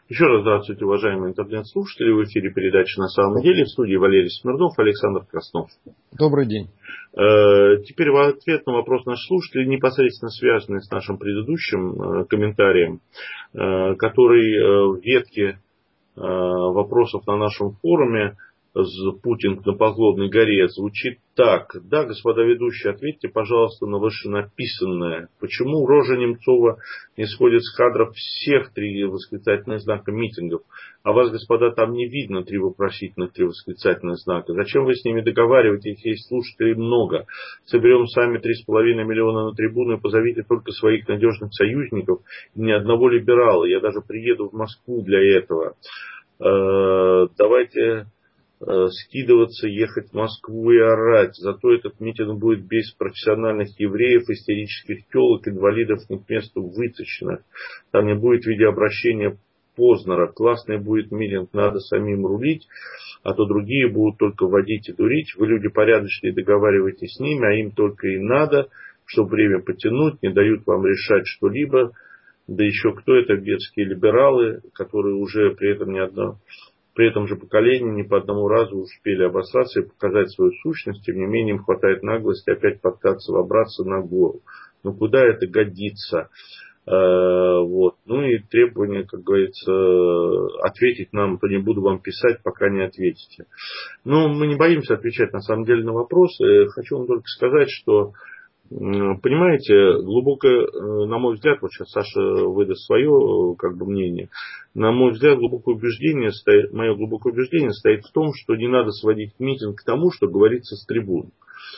Еще раз здравствуйте, уважаемые интернет-слушатели. В эфире передача «На самом деле». В студии Валерий Смирнов, Александр Краснов. Добрый день. Теперь в ответ на вопрос наших слушателей, непосредственно связанный с нашим предыдущим комментарием, который в ветке вопросов на нашем форуме «Путин на Подлодной горе» звучит так. Да, господа ведущие, ответьте, пожалуйста, на вышенаписанное. Почему рожа Немцова не сходит с кадров всех 3 восклицательных знака митингов? А вас, господа, там не видно 3 вопросительных, 3 восклицательных знака. Зачем вы с ними договариваетесь, есть слушателей много? Соберем сами 3,5 миллиона на трибуну и позовите только своих надежных союзников, ни одного либерала. Я даже приеду в Москву для этого. Давайте скидываться, ехать в Москву и орать. Зато этот митинг будет без профессиональных евреев, истерических телок, инвалидов не к месту выточенных. Там не будет видеообращения Познера. Классный будет митинг, надо самим рулить, а то другие будут только водить и дурить. Вы люди порядочные, договаривайтесь с ними, а им только и надо, чтобы время потянуть, не дают вам решать что-либо. Да еще кто это? Детские либералы, которые уже при этом же поколении не по одному разу успели обосраться и показать свою сущность, тем не менее им хватает наглости опять подкаться, вобраться на гору. Ну куда это годится? Вот. Ну и требование, как говорится, ответить нам, то не буду вам писать, пока не ответите. Но мы не боимся отвечать на самом деле на вопросы. Хочу вам только сказать, что понимаете, глубокое, на мой взгляд, вот сейчас Саша выдаст свое мнение, на мой взгляд, мое глубокое убеждение стоит в том, что не надо сводить митинг к тому, что говорится с трибун.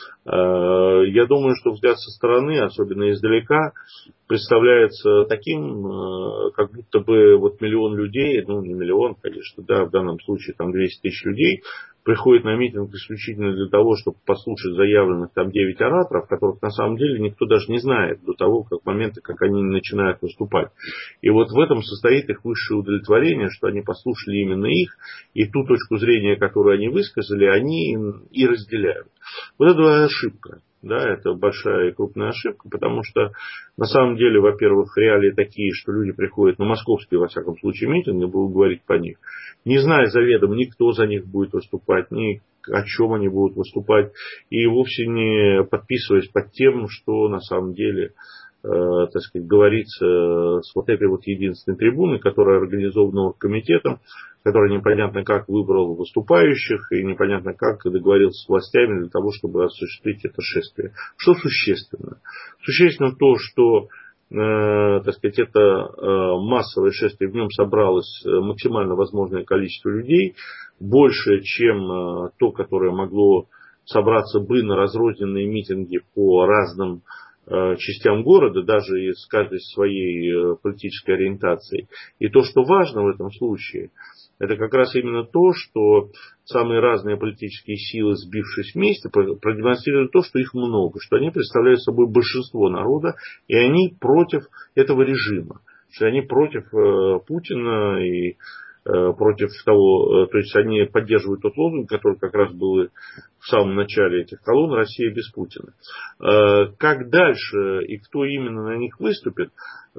Я думаю, что взгляд со стороны, особенно издалека, представляется таким, как будто бы вот миллион людей, ну не миллион, конечно, да, в данном случае там 200 тысяч людей, приходит на митинг исключительно для того, чтобы послушать заявленных там 9 ораторов, которых на самом деле никто даже не знает до того, как момента, как они начинают выступать. И вот в этом состоит их высшее удовлетворение, что они послушали именно их, и ту точку зрения, которую они высказали, они и разделяют. Вот это ошибка. Да, это большая и крупная ошибка, потому что на самом деле, во-первых, реалии такие, что люди приходят на московские, во всяком случае, митинги, будут говорить по них, не зная заведомо, ни кто за них будет выступать, ни о чем они будут выступать, и вовсе не подписываясь под тем, что на самом деле, так сказать, говорится с вот этой вот единственной трибуны, которая организована комитетом, который непонятно как выбрал выступающих и непонятно как договорился с властями для того, чтобы осуществить это шествие. Что существенно? Существенно то, что так сказать, это массовое шествие, в нем собралось максимально возможное количество людей, больше, чем то, которое могло собраться бы на разрозненные митинги по разным частям города, даже из каждой своей политической ориентацией. И то, что важно в этом случае, это как раз именно то, что самые разные политические силы, сбившись вместе, продемонстрируют то, что их много, что они представляют собой большинство народа, и они против этого режима, что они против Путина и против того, то есть они поддерживают тот лозунг, который как раз был в самом начале этих колонн: «Россия без Путина». Как дальше и кто именно на них выступит,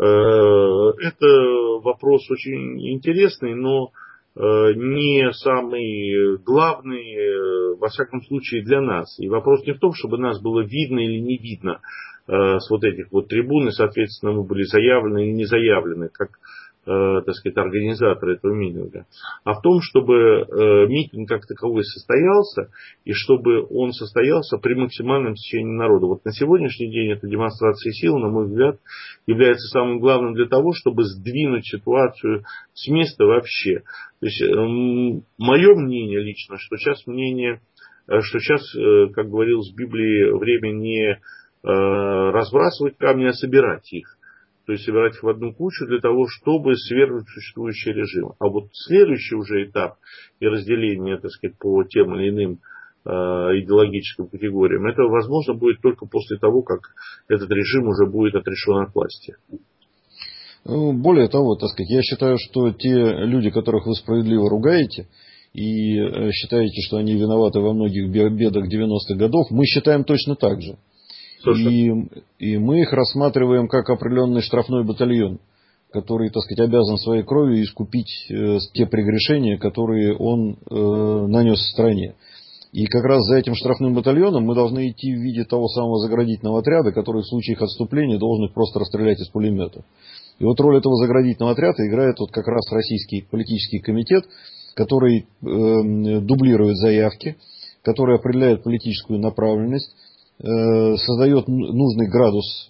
это вопрос очень интересный, но не самый главный, во всяком случае, для нас. И вопрос не в том, чтобы нас было видно или не видно с вот этих вот трибун, и, соответственно, мы были заявлены или не заявлены, как, так сказать, организаторы этого митинга, а в том, чтобы митинг как таковой состоялся, и чтобы он состоялся при максимальном стечении народа. Вот на сегодняшний день эта демонстрация сил, на мой взгляд, является самым главным для того, чтобы сдвинуть ситуацию с места вообще. То есть, мое мнение лично, что сейчас, как говорилось в Библии, время не разбрасывать камни, а собирать их. То есть собирать их в одну кучу для того, чтобы свергнуть существующий режим. А вот следующий уже этап и разделение, так сказать, по тем или иным идеологическим категориям, это возможно будет только после того, как этот режим уже будет отрешен от власти. Более того, так сказать, я считаю, что те люди, которых вы справедливо ругаете и считаете, что они виноваты во многих бедах 90-х годов, мы считаем точно так же. И мы их рассматриваем как определенный штрафной батальон, который, так сказать, обязан своей кровью искупить те прегрешения, которые он нанес стране. И как раз за этим штрафным батальоном мы должны идти в виде того самого заградительного отряда, который в случае их отступления должен их просто расстрелять из пулемета. И вот роль этого заградительного отряда играет вот как раз российский политический комитет, который дублирует заявки, который определяет политическую направленность, создает нужный градус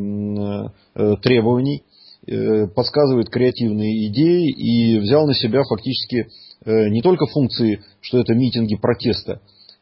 требований, подсказывает креативные идеи и взял на себя фактически не только функции, что это митинги протеста,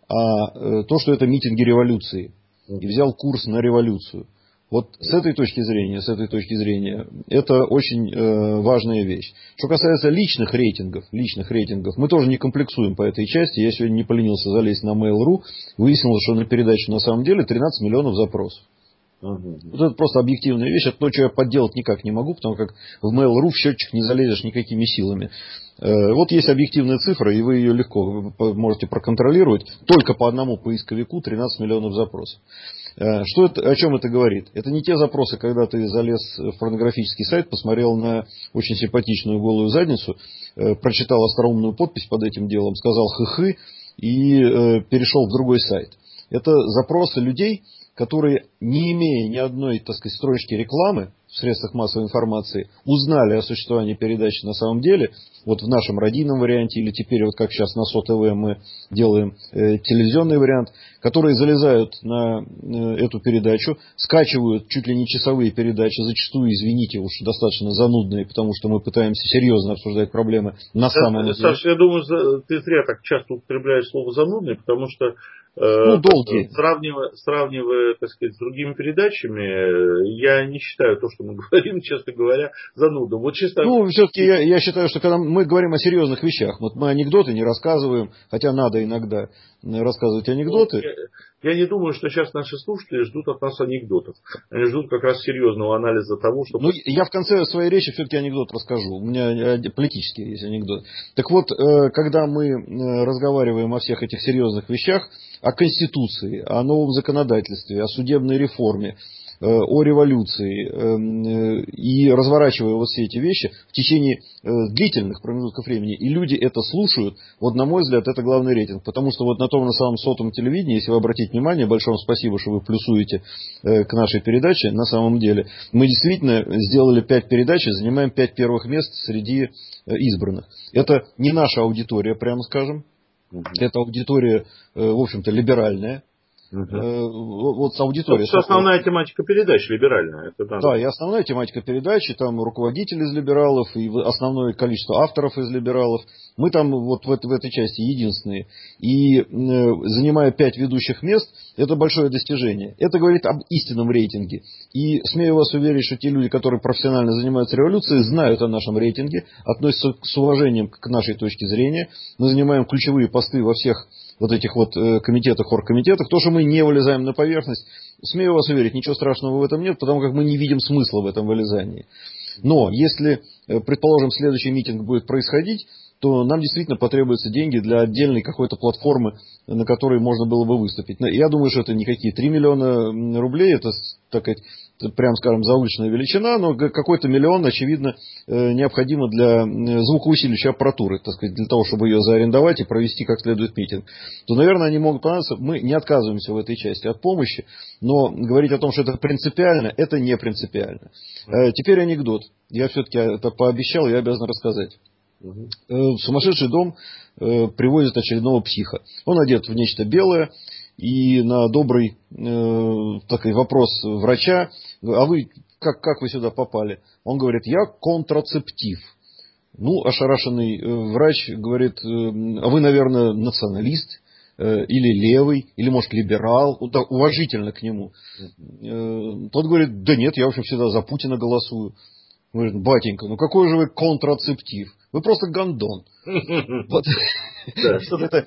а то, что это митинги революции. И взял курс на революцию. Вот с этой точки зрения, это очень важная вещь. Что касается личных рейтингов, мы тоже не комплексуем по этой части. Я сегодня не поленился залезть на Mail.ru, выяснилось, что на передачу на самом деле 13 миллионов запросов. Вот это просто объективная вещь, это то, что я подделать никак не могу, потому как в Mail.ru в счетчик не залезешь никакими силами. Вот есть объективная цифра, и вы ее легко можете проконтролировать. Только по одному поисковику 13 миллионов запросов. Что это, о чем это говорит? Это не те запросы, когда ты залез в порнографический сайт, посмотрел на очень симпатичную голую задницу, прочитал остроумную подпись под этим делом, сказал хы-хы и перешел в другой сайт. Это запросы людей, которые, не имея ни одной, так сказать, строчки рекламы в средствах массовой информации, узнали о существовании передачи на самом деле, вот в нашем радийном варианте, или теперь, вот как сейчас на СО-ТВ мы делаем телевизионный вариант, которые залезают на эту передачу, скачивают чуть ли не часовые передачи, зачастую, извините, уж достаточно занудные, потому что мы пытаемся серьезно обсуждать проблемы на самом деле. Саша, я думаю, ты зря так часто употребляешь слово занудный, потому что долгие. Сравнивая, так сказать, с другими передачами, я не считаю то, что мы говорим, честно говоря, занудным. Вот честно... все-таки я считаю, что когда мы говорим о серьезных вещах, вот мы анекдоты не рассказываем, хотя надо иногда рассказывать анекдоты. Я не думаю, что сейчас наши слушатели ждут от нас анекдотов. Они ждут как раз серьезного анализа того, что... Я в конце своей речи все-таки анекдот расскажу. У меня политический есть анекдот. Так вот, когда мы разговариваем о всех этих серьезных вещах, о Конституции, о новом законодательстве, о судебной реформе, о революции, и разворачивая вот все эти вещи в течение длительных промежутков времени, и люди это слушают, вот на мой взгляд, это главный рейтинг. Потому что вот на том, на самом сотом телевидении, если вы обратите внимание, большое вам спасибо, что вы плюсуете к нашей передаче, на самом деле, мы действительно сделали 5 передач и занимаем 5 первых мест среди избранных. Это не наша аудитория, прямо скажем. Это аудитория, в общем-то, либеральная. Вот аудитория. Это основная тематика передач либеральная. Да, и основная тематика передачи, там руководители из либералов, и основное количество авторов из либералов. Мы там вот в этой части единственные. И занимая 5 ведущих мест, это большое достижение. Это говорит об истинном рейтинге. И смею вас уверить, что те люди, которые профессионально занимаются революцией, знают о нашем рейтинге, относятся с уважением к нашей точке зрения. Мы занимаем ключевые посты во всех вот этих вот комитетах, оргкомитетах. То, что мы не вылезаем на поверхность, смею вас уверить, ничего страшного в этом нет, потому как мы не видим смысла в этом вылезании. Но если, предположим, следующий митинг будет происходить, то нам действительно потребуются деньги для отдельной какой-то платформы, на которой можно было бы выступить. Я думаю, что это никакие 3 миллиона рублей, это, так сказать, прям скажем, завышенная величина, но какой-то миллион, очевидно, необходимо для звукоусиливающей аппаратуры, так сказать, для того, чтобы ее заарендовать и провести как следует митинг. То, наверное, они могут понадобиться. Мы не отказываемся в этой части от помощи, но говорить о том, что это принципиально, это не принципиально. Теперь анекдот. Я все-таки это пообещал, я обязан рассказать. В сумасшедший дом привозят очередного психа. Он одет в нечто белое, и на добрый такой вопрос врача: а вы как вы сюда попали? Он говорит: я контрацептив. Ну, ошарашенный врач говорит: а вы, наверное, националист, или левый, или, может, либерал, уважительно к нему. Тот говорит: да нет, я, в общем, всегда за Путина голосую. Говорит: батенька, ну какой же вы контрацептив? Вы просто гондон. Это,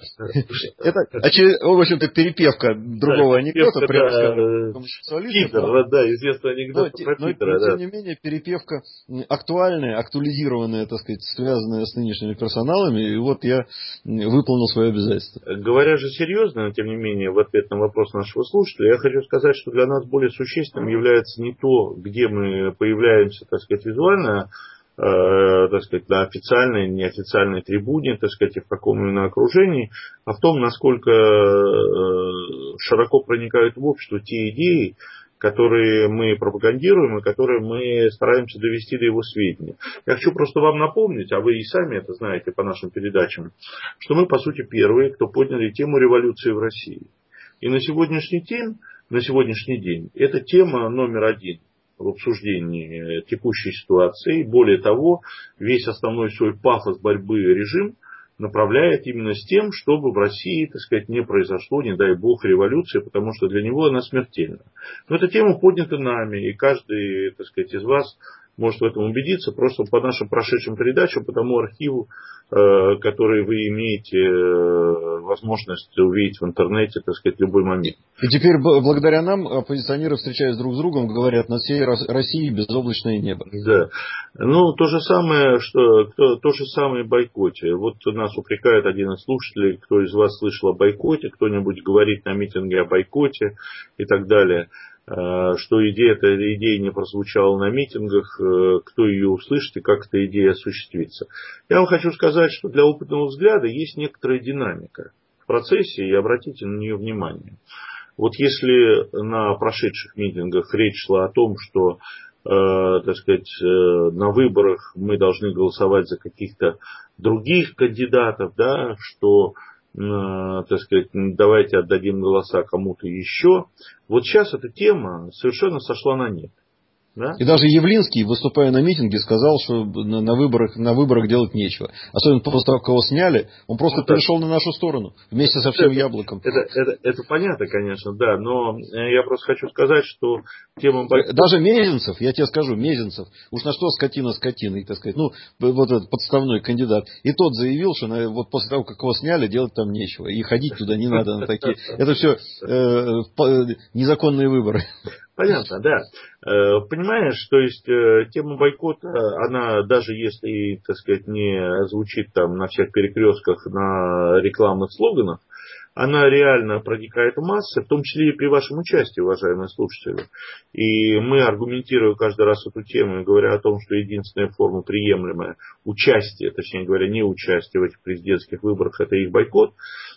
в общем-то, перепевка другого анекдота. Питер, да, известный анекдот про Питера. Но, тем не менее, перепевка актуальная, актуализированная, так сказать, связанная с нынешними персоналами. И вот я выполнил свое обязательство. Говоря же серьезно, но тем не менее, в ответ на вопрос нашего слушателя, я хочу сказать, что для нас более существенным является не то, где мы появляемся, так сказать, визуально, так сказать, на официальной, неофициальной трибуне, так сказать, и в каком именно окружении, а в том, насколько широко проникают в общество те идеи, которые мы пропагандируем и которые мы стараемся довести до его сведения. Я хочу просто вам напомнить, а вы и сами это знаете по нашим передачам, что мы, по сути, первые, кто подняли тему революции в России. И на сегодняшний день эта тема номер один в обсуждении текущей ситуации. Более того, весь основной свой пафос борьбы режим направляет именно с тем, чтобы в России, так сказать, не произошло, не дай бог, революции, потому что для него она смертельна. Но эта тема поднята нами, и каждый, так сказать, из вас может в этом убедиться просто по нашим прошедшим передачам, по тому архиву, который вы имеете возможность увидеть в интернете, так сказать, в любой момент. И теперь благодаря нам оппозиционеры, встречаясь друг с другом, говорят: над всей России безоблачное небо. Да. Ну, то же самое в бойкоте. Вот нас упрекает один из слушателей, кто из вас слышал о бойкоте, кто-нибудь говорит на митинге о бойкоте и так далее. Что эта идея не прозвучала на митингах, кто ее услышит и как эта идея осуществится. Я вам хочу сказать, что для опытного взгляда есть некоторая динамика в процессе, и обратите на нее внимание. Вот если на прошедших митингах речь шла о том, что, так сказать, на выборах мы должны голосовать за каких-то других кандидатов, да, что, так сказать, давайте отдадим голоса кому-то еще. Вот сейчас эта тема совершенно сошла на нет. Да? И даже Явлинский, выступая на митинге, сказал, что на выборах делать нечего. Особенно после того, как его сняли, он просто перешел на нашу сторону вместе со всем Яблоком. Это понятно, конечно, да, но я просто хочу сказать, что тема бойкота... Даже Мезенцев, я тебе скажу, Мезенцев, уж на что скотина скотиной, так сказать, ну, вот этот подставной кандидат, и тот заявил, что вот после того, как его сняли, делать там нечего, и ходить туда не надо на такие... Это все незаконные выборы. Понятно, да. Понимаешь, то есть тема бойкота, она даже если, так сказать, не звучит там на всех перекрестках, на рекламных слоганах, она реально проникает в массы, в том числе и при вашем участии, уважаемые слушатели. И мы, аргументируя каждый раз эту тему, говоря о том, что единственная форма приемлемая участия, точнее говоря, не участия в этих президентских выборах, это их бойкот,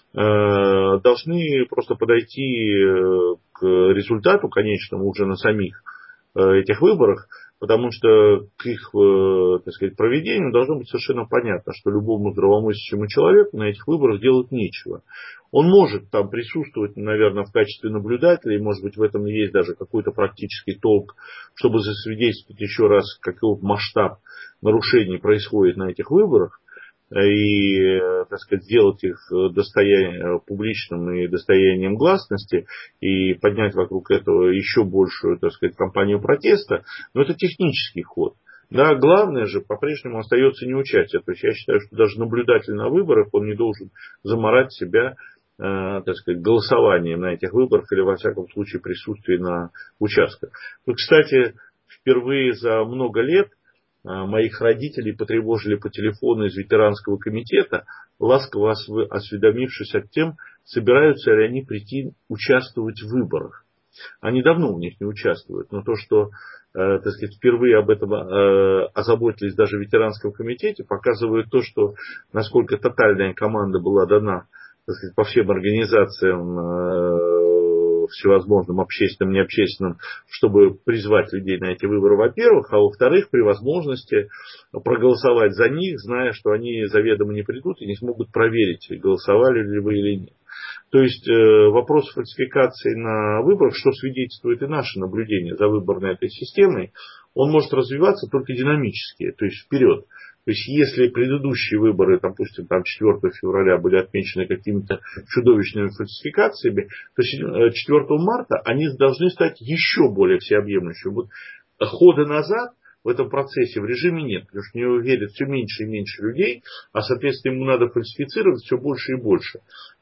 должны просто подойти к результату конечному уже на самих этих выборах, потому что к их, так сказать, проведению должно быть совершенно понятно, что любому здравомыслящему человеку на этих выборах делать нечего. Он может там присутствовать, наверное, в качестве наблюдателя, и, может быть, в этом есть даже какой-то практический толк, чтобы засвидетельствовать еще раз, какой масштаб нарушений происходит на этих выборах, и, так сказать, сделать их публичным и достоянием гласности, и поднять вокруг этого еще большую, так сказать, кампанию протеста, но это технический ход. Да, главное же по-прежнему остается неучастие. То есть я считаю, что даже наблюдатель на выборах, он не должен заморать себя, так сказать, голосованием на этих выборах или, во всяком случае, присутствием на участках. Ну, кстати, впервые за много лет моих родителей потревожили по телефону из ветеранского комитета, ласково осведомившись о том, собираются ли они прийти участвовать в выборах. Они давно в них не участвуют, но то, что, так сказать, впервые об этом озаботились даже в ветеранском комитете, показывает то, что насколько тотальная команда была дана, так сказать, по всем организациям всевозможным общественным, необщественным, чтобы призвать людей на эти выборы, во-первых, а во-вторых, при возможности проголосовать за них, зная, что они заведомо не придут и не смогут проверить, голосовали ли вы или нет. То есть вопрос фальсификации на выборах, что свидетельствует и наше наблюдение за выборной этой системой, он может развиваться только динамически, то есть вперед. То есть, если предыдущие выборы, допустим, 4 февраля были отмечены какими-то чудовищными фальсификациями, то 4 марта они должны стать еще более всеобъемлющими. Вот хода назад в этом процессе в режиме нет, потому что в него верят все меньше и меньше людей, а, соответственно, ему надо фальсифицировать все больше и больше.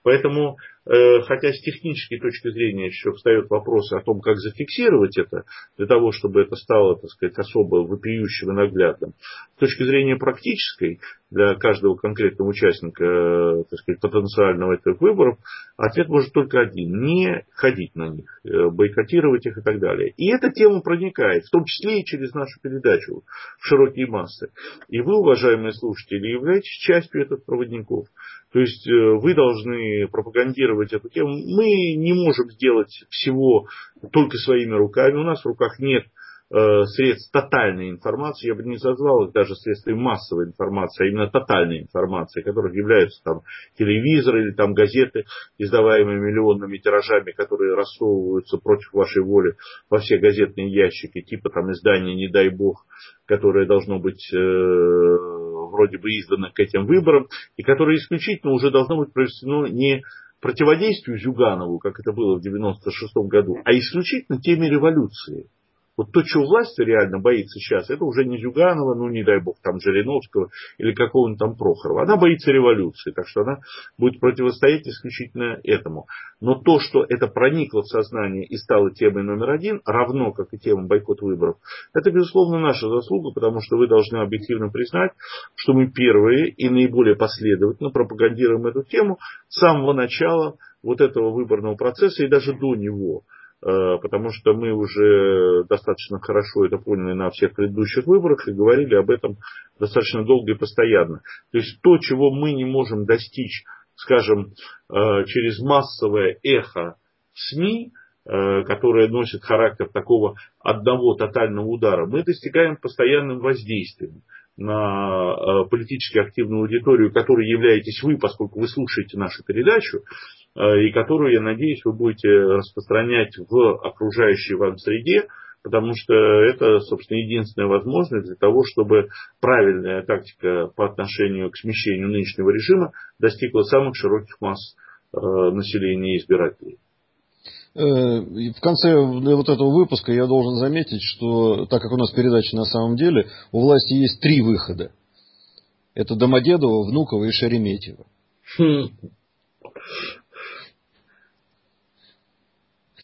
Поэтому, хотя с технической точки зрения еще встает вопрос о том, как зафиксировать это, для того, чтобы это стало, так сказать, особо вопиющим и наглядным, с точки зрения практической, для каждого конкретного участника, так сказать, потенциального этих выборов, ответ может только один: не ходить на них, бойкотировать их и так далее. И эта тема проникает, в том числе и через нашу передачу, в широкие массы. И вы, уважаемые слушатели, являетесь частью этих проводников. То есть вы должны пропагандировать эту тему. Мы не можем сделать всего только своими руками. У нас в руках нет средств тотальной информации, я бы не назвал их даже средствами массовой информации, а именно тотальной информации, которых являются там телевизоры или там газеты, издаваемые миллионными тиражами, которые рассовываются против вашей воли во все газетные ящики, типа там издания «Не дай бог», которое должно быть вроде бы издано к этим выборам, и которое исключительно уже должно быть проведено не противодействию Зюганову, как это было в 1996 году, а исключительно теме революции. Вот то, чего власть реально боится сейчас, это уже не Зюганова, ну не дай бог, там Жириновского или какого-нибудь там Прохорова. Она боится революции, так что она будет противостоять исключительно этому. Но то, что это проникло в сознание и стало темой номер один, равно как и тема бойкот выборов, это, безусловно, наша заслуга, потому что вы должны объективно признать, что мы первые и наиболее последовательно пропагандируем эту тему с самого начала вот этого выборного процесса и даже до него. Потому что мы уже достаточно хорошо это поняли на всех предыдущих выборах и говорили об этом достаточно долго и постоянно. То есть то, чего мы не можем достичь, скажем, через массовое эхо в СМИ, которое носит характер такого одного тотального удара, мы достигаем постоянным воздействием на политически активную аудиторию, которой являетесь вы, поскольку вы слушаете нашу передачу, и которую, я надеюсь, вы будете распространять в окружающей вам среде, потому что это, собственно, единственная возможность для того, чтобы правильная тактика по отношению к смещению нынешнего режима достигла самых широких масс населения и избирателей. В конце вот этого выпуска я должен заметить, что, так как у нас передача на самом деле, у власти есть 3 выхода. Это Домодедово, Внуково и Шереметьево.